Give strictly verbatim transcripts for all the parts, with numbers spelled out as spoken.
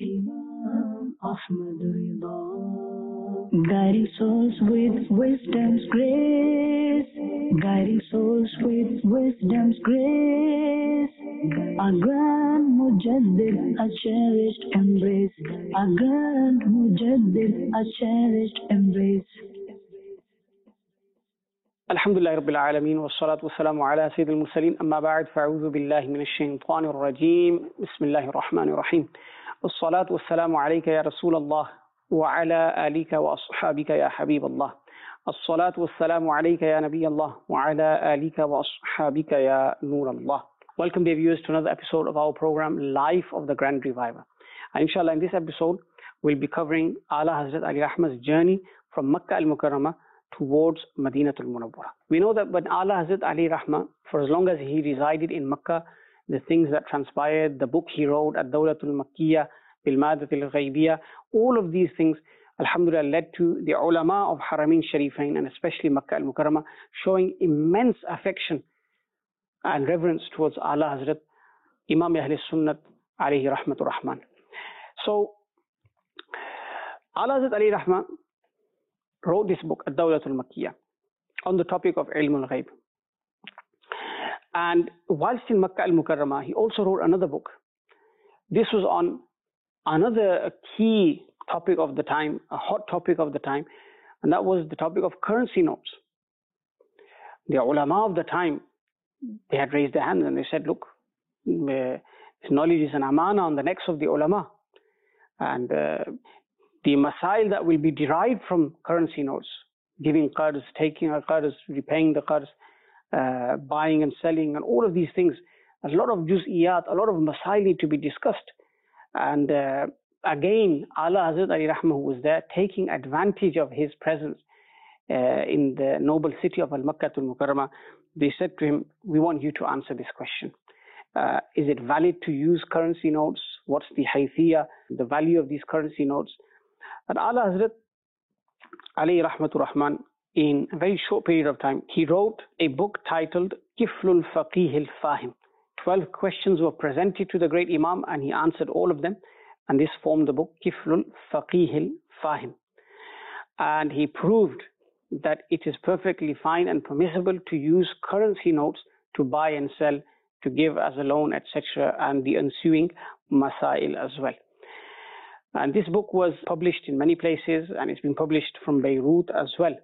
Imam Ahmad Rida, guiding souls with wisdom's grace, guiding souls with wisdom's grace. Our grand Mujaddid, a cherished embrace, our grand Mujaddid, a cherished embrace. الحمد لله رب العالمين والصلاة والسلام على سيد المرسلين أما بعد فأعوذ بالله من الشيطان الرجيم بسم الله الرحمن الرحيم والصلاة والسلام عليك يا رسول الله وعلى آلك وأصحابك يا حبيب الله الصلاة والسلام عليك يا نبي الله وعلى آلك وأصحابك يا نور الله. Welcome dear viewers to another episode of our program Life of the Grand Reviver. And inshallah in this episode we'll be covering Ala Hazrat Ali Rahma's journey from Makkah al-Mukarramah towards Madinatul Munawwara. We know that when Ala Hazrat Ali Rahma, for as long as he resided in Makkah, the things that transpired, the book he wrote, Ad-Dawlatul Makkiyah, Bil-Madatil Ghaybiyah, all of these things, alhamdulillah, led to the ulama of Haramain Sharifain and especially Makkah al-Mukarramah showing immense affection and reverence towards Ala Hazrat Imam Ahl Sunnat alayhi rahmatur rahman. So, Ala Hazrat Ali Rahma wrote this book, Ad-Dawlatul Makkiyah, on the topic of Ilmul Ghaib. And whilst in Makkah al-Mukarramah, he also wrote another book. This was on another key topic of the time, a hot topic of the time, and that was the topic of currency notes. The ulama of the time, they had raised their hands and they said, look, uh, this knowledge is an amana on the necks of the ulama. And uh, the masail that will be derived from currency notes, giving qards, taking a qards, repaying the qards, uh, buying and selling, and all of these things, a lot of juz'iyat, a lot of masail need to be discussed. And uh, again, Ala Hazrat Ali Rahma, who was there, taking advantage of his presence uh, in the noble city of Al-Makkatul Mukarramah, they said to him, we want you to answer this question. Uh, is it valid to use currency notes? What's the haythiyah, the value of these currency notes? And Ala Hazrat Ali Rahmatur Rahman, in a very short period of time, he wrote a book titled Kiflul Faqih al-Fahim. Twelve questions were presented to the great Imam and he answered all of them. And this formed the book Kiflul Faqih al-Fahim. And he proved that it is perfectly fine and permissible to use currency notes to buy and sell, to give as a loan, et cetera, and the ensuing masail as well. And this book was published in many places and it's been published from Beirut as well.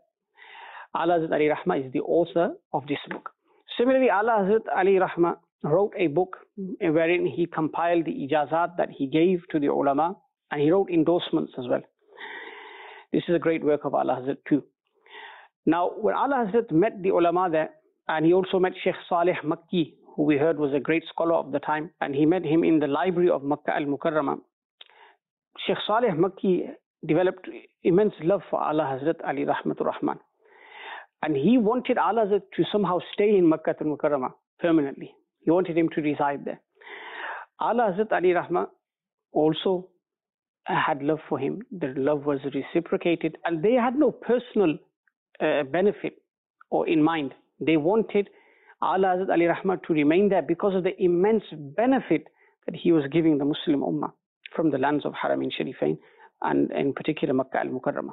Ala Hazrat Ali Rahma is the author of this book. Similarly, Ala Hazrat Ali Rahma wrote a book wherein he compiled the ijazat that he gave to the ulama and he wrote endorsements as well. This is a great work of Ala Hazrat too. Now, when Ala Hazrat met the ulama there, and he also met Sheikh Saleh Makki, who we heard was a great scholar of the time, and he met him in the library of Makkah al-Mukarramah, Sheikh Saleh Makki developed immense love for Ala Hazrat Ali Rahmatur Rahman. And he wanted Ala Hazrat to somehow stay in Makkah al-Mukarramah permanently. He wanted him to reside there. Ala Hazrat Ali Rahma also had love for him. The love was reciprocated. And they had no personal uh, benefit or in mind. They wanted Ala Hazrat Ali Rahma to remain there because of the immense benefit that he was giving the Muslim Ummah from the lands of Haramain Sharifain and in particular Makkah al-Mukarramah.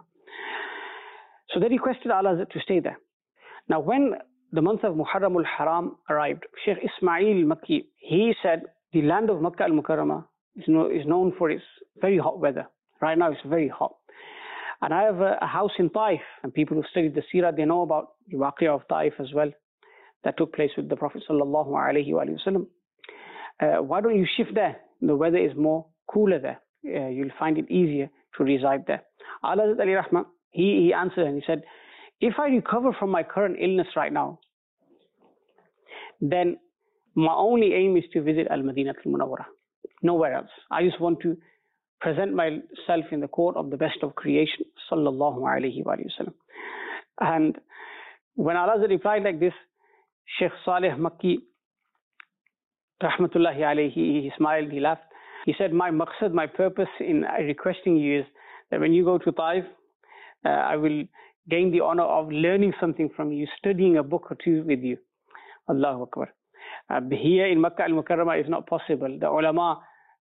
So they requested Ala Hazrat to stay there. Now when the month of Muharram al-Haram arrived, Sheikh Ismail Makki, he said the land of Makkah al-Mukarramah is, no, is known for its very hot weather. Right now it's very hot. And I have a, a house in Taif, and people who studied the Seerah, they know about the Waqiyah of Taif as well that took place with the Prophet sallallahu alaihi wasallam. Uh, why don't you shift there? The weather is more cooler there. Uh, you'll find it easier to reside there. Ala Hazrat Ali Rahma, he, he answered and he said, if I recover from my current illness right now, then my only aim is to visit Al-Madinatul Munawwara, nowhere else. I just want to present myself in the court of the best of creation, sallallahu alaihi wasallam. And when Ala Hazrat replied like this, Sheikh Saleh Makki, rahmatullahi alayhi, he smiled, he laughed. He said, my maqsad, my purpose in requesting you is that when you go to Taif, uh, I will gain the honor of learning something from you, studying a book or two with you. Allahu Akbar. Uh, here in Makkah al-Mukarramah is not possible. The ulama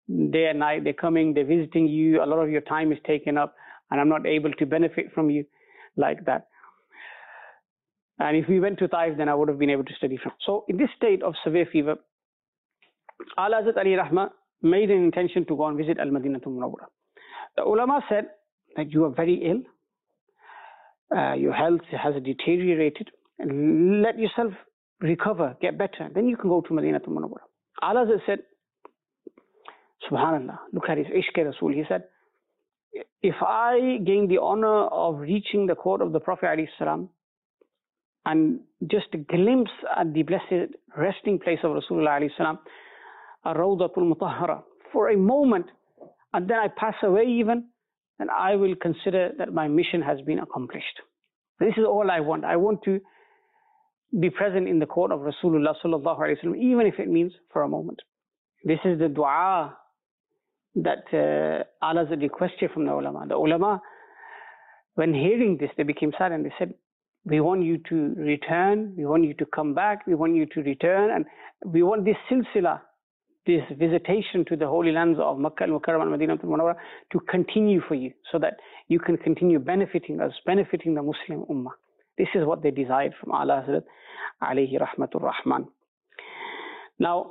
day and night. They're coming, they're visiting you. A lot of your time is taken up, and I'm not able to benefit from you like that. And if we went to Taif, then I would have been able to study from. So in this state of severe fever, Ala Hazrat Ali Rahma made an intention to go and visit Al-Madinatul Munawwara. The ulama said that you are very ill, uh, your health has deteriorated, and let yourself recover, get better, then you can go to Madinatul Munawwara. Ala Hazrat said, Subhanallah, look at his Ishq Rasul. He said, if I gain the honor of reaching the court of the Prophet alayhi salam, and just a glimpse at the blessed resting place of Rasulullah alayhi salam, Ar-Rawdatul Mutahhara, for a moment, and then I pass away even, then I will consider that my mission has been accomplished. This is all I want. I want to be present in the court of Rasulullah sallallahu alayhi wasallam, even if it means for a moment. This is the dua that uh, Allah has requested from the ulama. The ulama, when hearing this, they became sad and they said, we want you to return, we want you to come back, we want you to return, and we want this silsila, this visitation to the holy lands of Makkah al-Mukarramah and Madinatul Munawwara to continue for you, so that you can continue benefiting us, benefiting the Muslim Ummah. This is what they desired from Ala Hazrat alayhi rahmatur rahman. Now,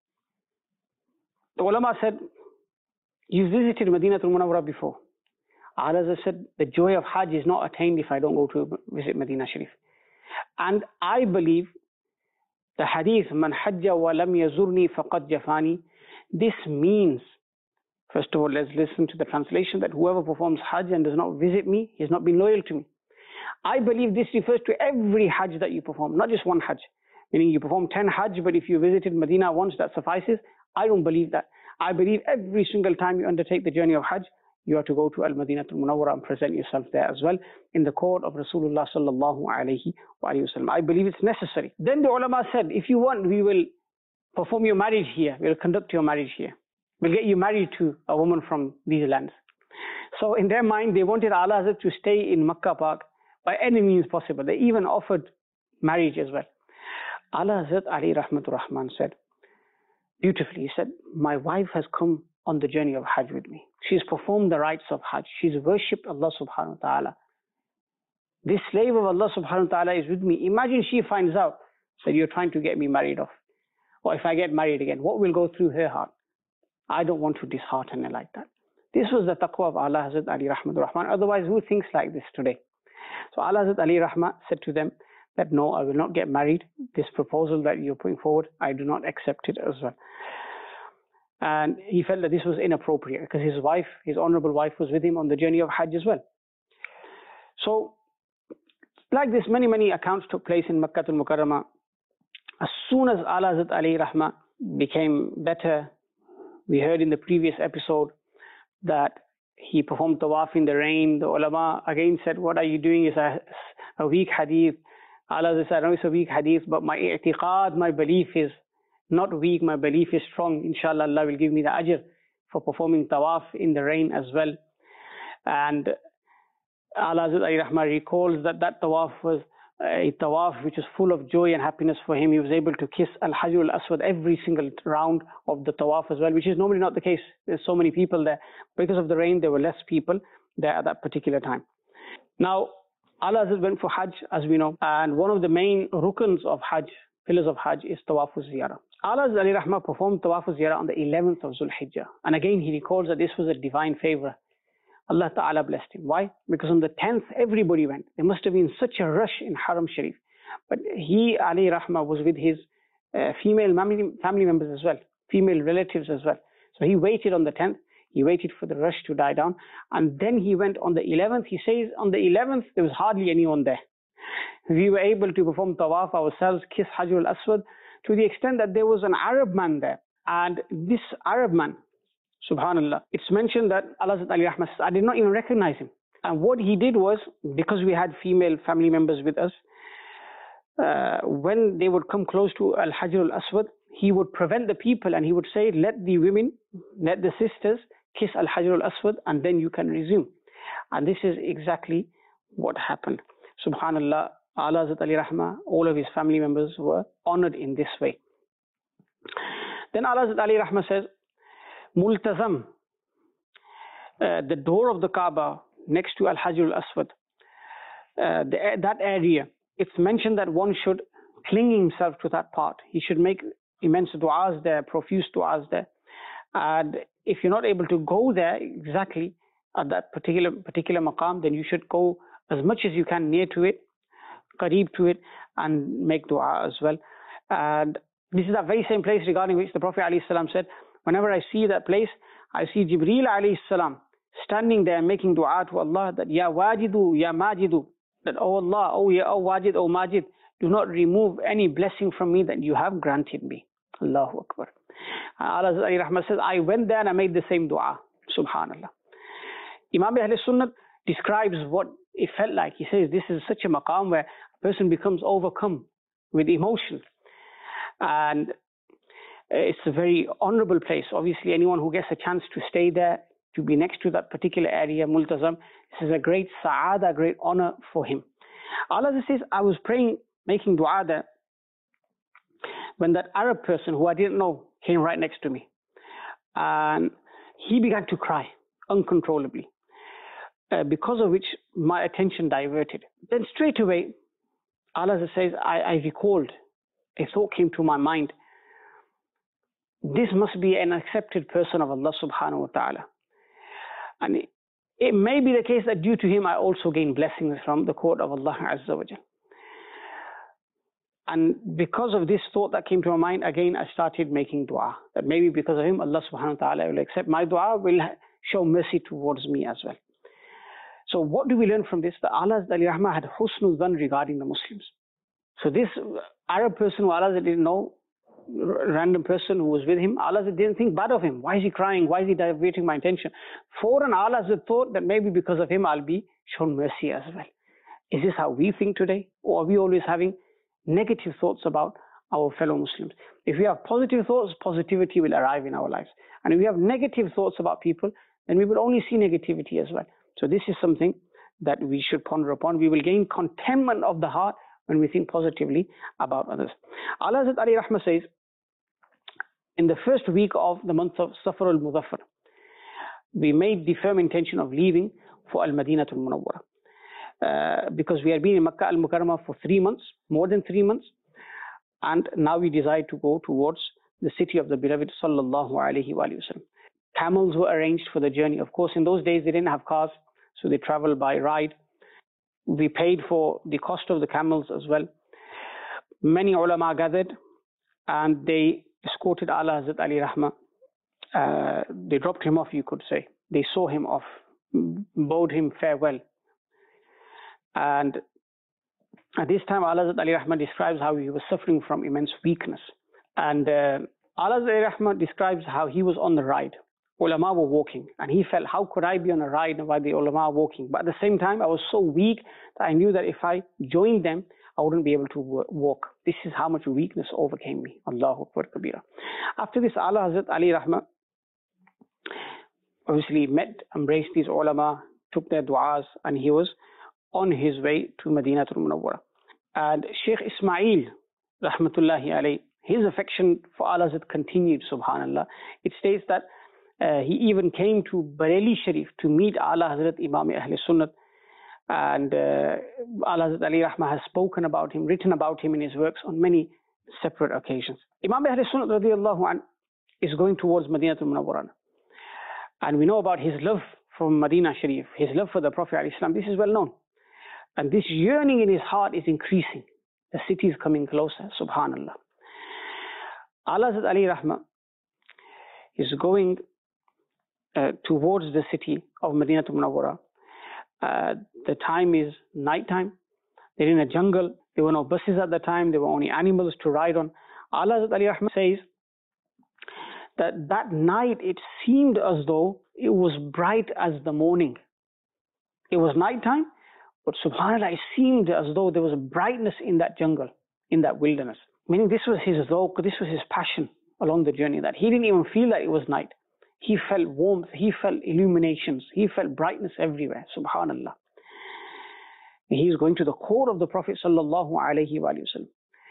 the ulama said, you visited Madinatul Munawwara before. Ala Hazrat said, the joy of Hajj is not attained if I don't go to visit Medina Sharif. And I believe the hadith, man hajja wa lam yazurni faqad jafani, this means, first of all, let's listen to the translation, that whoever performs Hajj and does not visit me, he has not been loyal to me. I believe this refers to every Hajj that you perform, not just one Hajj. Meaning you perform ten Hajj, but if you visited Medina once, that suffices. I don't believe that. I believe every single time you undertake the journey of Hajj, you have to go to Al-Madinatul Munawwara and present yourself there as well in the court of Rasulullah sallallahu alayhi wa sallam. I believe it's necessary. Then the ulama said, if you want, we will perform your marriage here. We'll conduct your marriage here. We'll get you married to a woman from these lands. So in their mind, they wanted Ala Hazrat to stay in Makkah Park by any means possible. They even offered marriage as well. Ala Hazrat Ali Rahmatur Rahman said, beautifully, he said, my wife has come on the journey of Hajj with me. She's performed the rites of Hajj. She's worshipped Allah subhanahu wa ta'ala. This slave of Allah subhanahu wa ta'ala is with me. Imagine she finds out, said, you're trying to get me married off. Or if I get married again, what will go through her heart? I don't want to dishearten her like that. This was the taqwa of Ala Hazrat Ali Rahmatur Rahman. Otherwise, who thinks like this today? So Ala Hazrat Ali Rahma said to them that, no, I will not get married. This proposal that you're putting forward, I do not accept it as well. And he felt that this was inappropriate because his wife, his honorable wife, was with him on the journey of Hajj as well. So, like this, many, many accounts took place in Makkah al-Mukarramah. As soon as Ala Hazrat Ali Rahma became better, we heard in the previous episode that he performed tawaf in the rain. The ulama again said, what are you doing? It's a, a weak hadith. Ala Hazrat said, I know it's a weak hadith, but my i'tiqad, my belief is not weak, my belief is strong. Inshallah, Allah will give me the ajr for performing tawaf in the rain as well. And Ala Hazrat Ali Rahma recalls that that tawaf was a tawaf which was full of joy and happiness for him. He was able to kiss Al-Hajar al-Aswad every single round of the tawaf as well, which is normally not the case. There's so many people there. Because of the rain, there were less people there at that particular time. Now, Ala Hazrat went for Hajj, as we know, and one of the main rukns of Hajj, pillars of Hajj, is Tawaf al-Ziyarah. Ala Hazrat Ali Rahma performed Tawaf al-Ziyarah on the eleventh of Zul Hijjah. And again, he recalls that this was a divine favor. Allah Ta'ala blessed him. Why? Because on the tenth, everybody went. There must have been such a rush in Haram Sharif. But he, Ali Rahma, was with his uh, female family members as well, female relatives as well. So he waited on the tenth. He waited for the rush to die down. And then he went on the eleventh. He says on the eleventh, there was hardly anyone there. We were able to perform tawaf ourselves, kiss Hajar al-Aswad, to the extent that there was an Arab man there. And this Arab man, subhanallah, it's mentioned that Ala Hazrat Ali Rahma says, I did not even recognize him. And what he did was, because we had female family members with us, uh, when they would come close to Al-Hajar al-Aswad, he would prevent the people and he would say, let the women, let the sisters kiss Al-Hajar al-Aswad and then you can resume. And this is exactly what happened. Subhanallah, Ala Hazrat Ali Rahma, all of his family members were honored in this way. Then Ala Hazrat Ali Rahma says, Multazam, uh, the door of the Kaaba next to Al-Hajar al-Aswad, uh, the, that area, it's mentioned that one should cling himself to that part. He should make immense du'as there, profuse du'as there. And if you're not able to go there exactly at that particular particular maqam, then you should go as much as you can near to it, qareeb to it, and make dua as well. And this is that very same place regarding which the Prophet ﷺ said, whenever I see that place, I see Jibreel ﷺ standing there making dua to Allah, that Ya Wajidu, Ya Majidu, that oh Allah, oh Ya oh Wajid, oh Majid, do not remove any blessing from me that you have granted me. Allahu Akbar. Allah says, I went there and I made the same dua. Subhanallah. Imam Ahl Sunnah describes what it felt like. He says this is such a maqam where a person becomes overcome with emotion. And it's a very honorable place. Obviously, anyone who gets a chance to stay there, to be next to that particular area, Multazam, this is a great sa'ada, great honor for him. Allah says, I was praying, making dua there, when that Arab person who I didn't know came right next to me. And he began to cry uncontrollably, uh, because of which my attention diverted. Then straight away, Allah says, I, I recalled, a thought came to my mind. This must be an accepted person of Allah subhanahu wa ta'ala. And it, it may be the case that due to him I also gain blessings from the court of Allah Azza wa Jal. And because of this thought that came to my mind, again I started making dua. That maybe because of him, Allah subhanahu wa ta'ala will accept my dua, will show mercy towards me as well. So what do we learn from this? That Allah's Rahmah had husnul dhan regarding the Muslims. So this Arab person who Allah didn't know, random person who was with him, Allah didn't think bad of him. Why is he crying? Why is he diverting my attention? For an Allah thought that maybe because of him I'll be shown mercy as well. Is this how we think today? Or are we always having negative thoughts about our fellow Muslims? If we have positive thoughts, positivity will arrive in our lives. And if we have negative thoughts about people, then we will only see negativity as well. So this is something that we should ponder upon. We will gain contentment of the heart when we think positively about others. Allah Ali Rahmah says, in the first week of the month of Safar al-Muzaffar, we made the firm intention of leaving for Al-Madinatul Munawwara. Uh, because we had been in Makkah al-Mukarramah for three months, more than three months, and now we decide to go towards the city of the beloved sallallahu alaihi wasallam. Camels were arranged for the journey. Of course, in those days they didn't have cars, so they traveled by ride. We paid for the cost of the camels as well. Many ulama gathered and they escorted Ala Hazrat Ali Rahmah. Uh, they dropped him off, you could say. They saw him off, bowed him farewell. And at this time, Ala Hazrat Ali Rahmah describes how he was suffering from immense weakness. And uh, Ala Hazrat Ali Rahmah describes how he was on the ride. Ulama were walking, and he felt, how could I be on a ride while the ulama are walking? But at the same time, I was so weak that I knew that if I joined them, I wouldn't be able to walk. This is how much weakness overcame me. Allahu Akbar Kabira. After this, Ala Hazrat Ali Rahmah obviously met, embraced these ulama, took their du'as, and he was on his way to Madinatul Munawwara. And Sheikh Ismail, rahmatullahi alayhi, his affection for Ala Hazrat continued, subhanallah. It states that Uh, he even came to Bareilly Sharif to meet Ala Hazrat Imam Ahl Sunnah, and uh, Ala Hazrat Ali Rahmah has spoken about him, written about him in his works on many separate occasions. Imam Ahl Sunnah radiallahu anh is going towards Madinatul Munawwara, and we know about his love for Madinah Sharif, his love for the Prophet alayhi salam. This is well known, and this yearning in his heart is increasing. The city is coming closer, subhanallah. Ala Hazrat Ali Rahmah is going Uh, towards the city of Madinatul Munawwara. Uh, the time is night time. They're in a jungle. There were no buses at the time. There were only animals to ride on. Ala Hazrat Ali Rahmah says that that night it seemed as though it was bright as the morning. It was night time, but subhanAllah, it seemed as though there was a brightness in that jungle, in that wilderness. Meaning this was his dhawq, this was his passion along the journey, that he didn't even feel that it was night. He felt warmth, he felt illuminations, he felt brightness everywhere, subhanallah. He is going to the court of the Prophet sallallahu alaihi wasallam.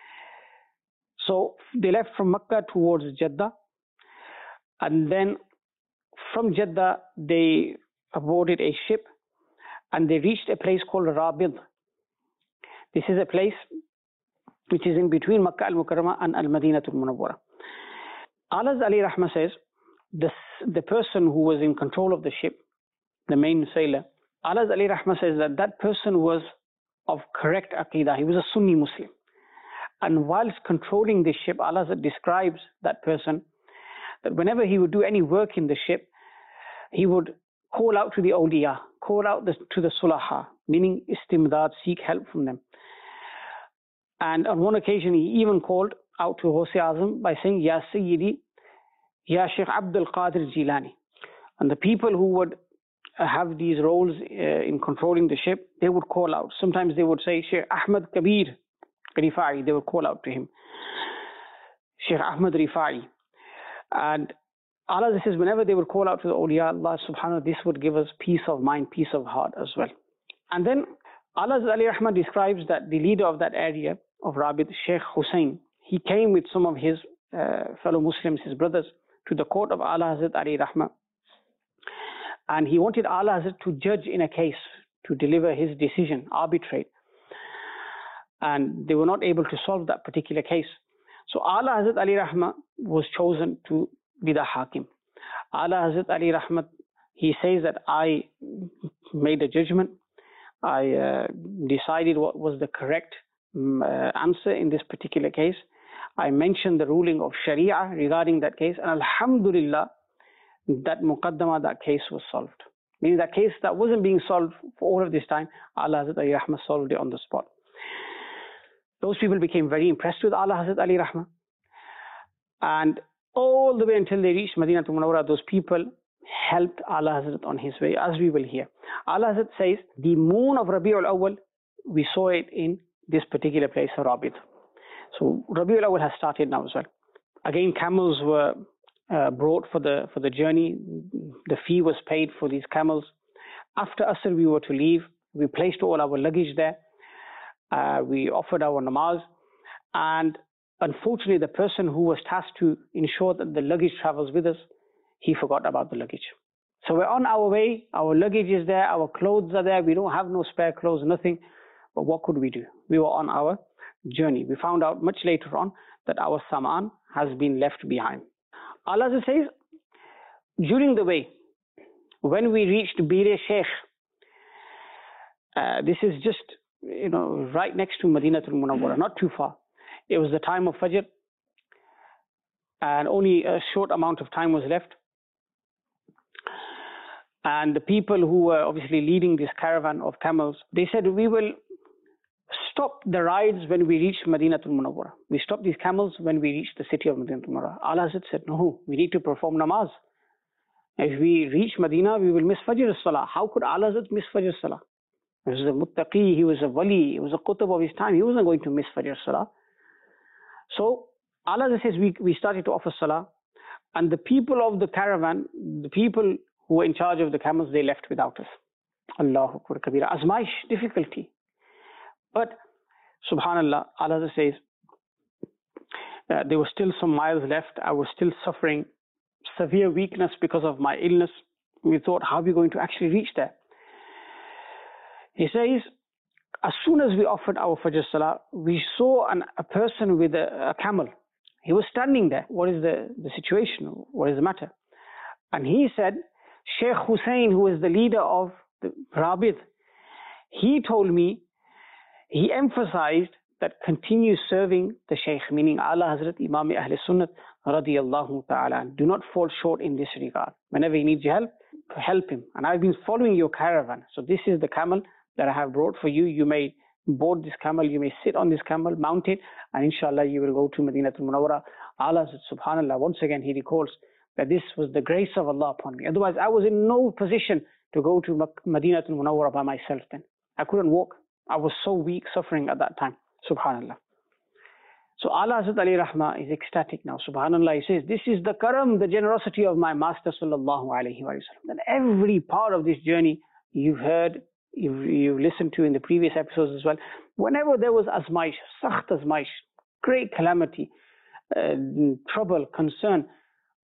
So they left from Makkah towards Jeddah, and then from Jeddah, they boarded a ship and they reached a place called Rabid. This is a place which is in between Makkah al-Mukarramah and al-Madinatul Munawwara. Alaz Ali Rahma says, the, the person who was in control of the ship, the main sailor, Alaz Ali Rahma says that that person was of correct Aqidah. He was a Sunni Muslim. And whilst controlling the ship, Alaz describes that person that whenever he would do any work in the ship, he would call out to the awliya, call out the, to the sulaha, meaning istimdad, seek help from them. And on one occasion, he even called out to Ghaus Azam by saying, Ya Sayyidi, Ya Sheikh Abdul Qadir Jilani. And the people who would have these roles uh, in controlling the ship, they would call out. Sometimes they would say, Sheikh Ahmad Kabir Rifa'i, they would call out to him. Sheikh Ahmad Rifa'i. And Allah says, whenever they would call out to the awliya, Allah subhanahu wa ta'ala, this would give us peace of mind, peace of heart as well. And then Allah Ali Rahman describes that the leader of that area of Rabid, Sheikh Hussein, he came with some of his uh, fellow Muslims, his brothers, to the court of Ala Hazrat Ali Rahman. And he wanted Ala Hazrat to judge in a case, to deliver his decision, arbitrate. And they were not able to solve that particular case. So Ala Hazrat Ali Rahman was chosen to be the Hakim. Ala Hazrat Ali Rahman, he says that I made a judgment. I uh, decided what was the correct um, uh, answer in this particular case. I mentioned the ruling of Sharia regarding that case, and Alhamdulillah, that Muqaddama, that case was solved. Meaning that case that wasn't being solved for all of this time, Allah Hazrat Ali Rahman solved it on the spot. Those people became very impressed with Allah Hazrat Ali Rahman. And all the way until they reached Madinatul Munawwara, those people helped Allah Hazrat on his way, as we will hear. Allah Hazrat says, the moon of Rabi'ul Awwal, we saw it in this particular place of Rabid. So Rabi'ul Awwal has started now as well. Again, camels were uh, brought for the for the journey. The fee was paid for these camels. After Asr, we were to leave. We placed all our luggage there. Uh, we offered our namaz. And unfortunately, the person who was tasked to ensure that the luggage travels with us, he forgot about the luggage. So we're on our way, our luggage is there, our clothes are there, we don't have no spare clothes, nothing. But what could we do? We were on our journey. We found out much later on that our saman has been left behind. Allah says, during the way, when we reached Bir Sheikh, uh, this is just, you know, right next to Madinatul Munawwara, not too far. It was the time of Fajr, and only a short amount of time was left. And the people who were obviously leading this caravan of camels, they said, we will stop the rides when we reach Madinatul Munawwara. We stop these camels when we reach the city of Madinatul Munawwara. Allah said, no, we need to perform namaz. If we reach Medina, we will miss Fajr Salah. How could Allah miss Fajr Salah? He was a muttaqi, he was a wali, he was a qutb of his time. He wasn't going to miss Fajr Salah. So Allah says, we, we started to offer Salah. And the people of the caravan, the people who were in charge of the camels, they left without us. Allahu Akbar Kabira. Azmaish, difficulty. But subhanallah, Allah says, uh, there were still some miles left. I was still suffering severe weakness because of my illness. We thought, how are we going to actually reach there? He says, as soon as we offered our Fajr Salah, we saw an, a person with a, a camel. He was standing there. What is the, the situation? What is the matter? And he said, Sheikh Hussein, who is the leader of the Rabid, he told me, he emphasized that continue serving the Shaykh, meaning Allah Hazrat Imam Ahl Sunnat radiyallahu ta'ala. Do not fall short in this regard. Whenever he needs your help, help him. And I've been following your caravan. So this is the camel that I have brought for you. You may board this camel, you may sit on this camel, mount it, and inshallah you will go to Madinatul Munawwara. Allah said, subhanallah, once again he recalls that this was the grace of Allah upon me. Otherwise I was in no position to go to Madinatul Munawwara by myself then. I couldn't walk. I was so weak, suffering at that time. Subhanallah. So Allah Azza Ali Rahma is ecstatic now. Subhanallah, he says, this is the karam, the generosity of my Master Sallallahu Alaihi Wasallam. That every part of this journey you've heard, you've, you've listened to in the previous episodes as well. Whenever there was azmaish, sakht azmaish, great calamity, uh, trouble, concern,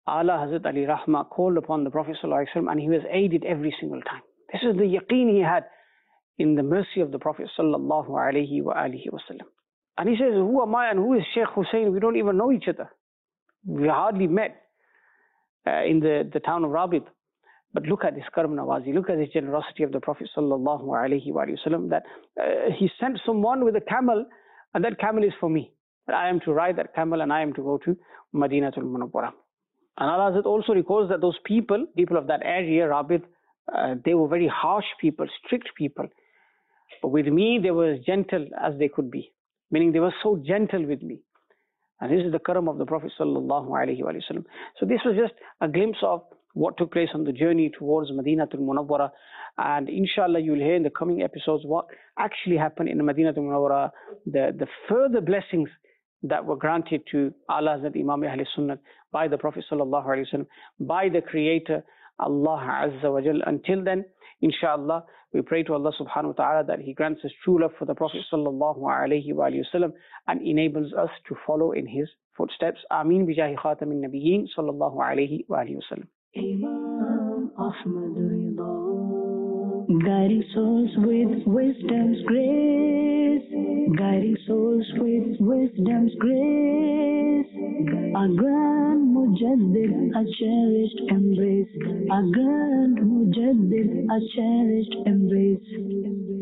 Ala Hazrat Ali Rahma called upon the Prophet ﷺ and he was aided every single time. This is the yaqeen he had in the mercy of the Prophet sallallahu alaihi wasallam. And he says, who am I and who is Sheikh Hussein? We don't even know each other. We hardly met uh, in the, the town of Rabit. But look at this Karam Nawazi, look at this generosity of the Prophet sallallahu alaihi wasallam, that uh, he sent someone with a camel, and that camel is for me. That I am to ride that camel and I am to go to Madinatul Munawwara. And Allah also records that those people, people of that area, Rabit, uh, they were very harsh people, strict people. But with me, they were as gentle as they could be. Meaning they were so gentle with me. And this is the karam of the Prophet sallallahu alaihi wasallam. So this was just a glimpse of what took place on the journey towards Madinatul Munawwara. And inshallah, you'll hear in the coming episodes what actually happened in Madinatul Munawwara, the, the further blessings that were granted to Ala Hazrat Imam Ahl Sunnah by the Prophet sallallahu alaihi wasallam, by the Creator, Allah Azza wa Jal. Until then, inshallah, we pray to Allah subhanahu wa ta'ala that He grants us true love for the Prophet sallallahu alaihi wasallam and enables us to follow in his footsteps. Ameen bijahi khatamin nabiyyin sallallahu alaihi wasallam. Imam Ahmad Rida, guiding souls with wisdom's grace, guiding souls with wisdom's grace. A grand Mujaddid, a cherished embrace, a grand Mujaddid, a cherished embrace.